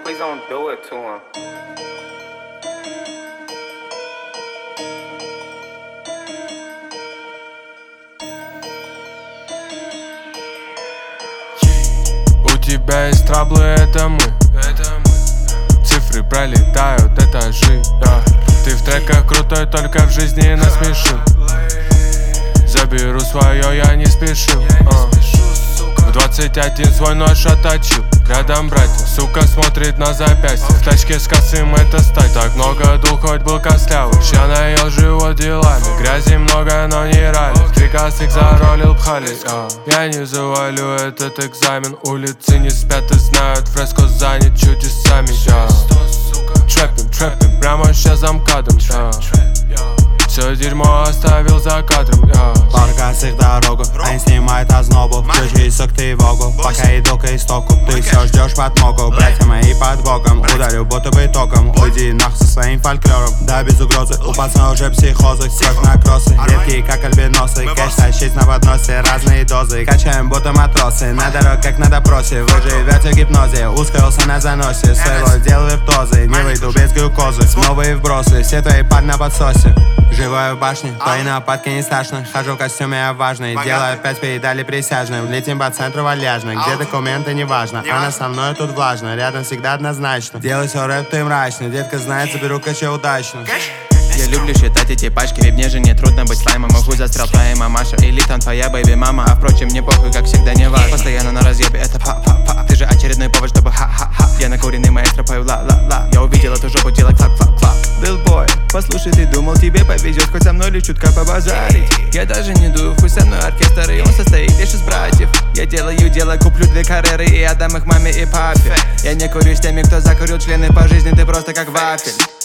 Please don't do it to him. У тебя есть траблы, это мы. Цифры пролетают этажи, Ты в треках крутой, только в жизни насмешил. Заберу свое, я не спешил. В 21 свой нож отточил. Рядом братья, сука смотрит на запястье. В тачке с косым это стать. Так много дул, хоть был костлявый. Ща наел живот делами. Грязи много, но не ралли. Приказ их заролил, пхали. Я не завалю этот экзамен. Улицы не спят и знают, фреско занят чудесами. Трэппим, прямо щас за МКАДом. Все дерьмо оставил за кадром, Парка с их дорогу, они снимают ознобу. Включился к тревогу, пока иду к истоку. Ты все ждешь подмогу, братья мои под боком. Ударю будто бы током, уйди нахуй со своим фольклором. Да без угрозы, у пацана уже психозы. Кровь на кроссы, редкие как альбиносы. Кэш тащить на подносе, разные дозы. Качаем будто матросы, на дорог как на допросе. Вы живете в гипнозе, ускорился на заносе. Своего дела виртуозы, не выйду без глюкозы. Новые вбросы, все твои пар на подсосе. Живаю в башне, твои нападки не страшны. Хожу в костюме, я важный. Делаю 5 передали присяжным. Летим по центру вальяжно. Где документы, не важно. А на со мной тут влажно, рядом всегда однозначно. Делай все рэп, ты мрачный. Детка знает, заберу каче удачно. Я люблю считать эти пачки, ведь мне же не трудно быть слаймом. Мой хуй застрял твоя мамаша, или там твоя бэйби-мама. А впрочем, мне похуй, как всегда, не важно. Постоянно на разъебе, это па-па-па. Ты же очередной повод, чтобы ха-ха-ха. Я накуренный маэстро, пою ла-ла-ла. Я увидел эту жопу, делай клап-клап-клап. Little boy, послушай, ты думал, тебе повезет хоть со мной лишь чутка побазарить. Я даже не дую, хуй со мной оркестр, и он состоит лишь из братьев. Я делаю дело, куплю 2 карьеры и отдам их маме и папе. Я не курю с теми, кто закурил члены по жизни, ты просто как вафель.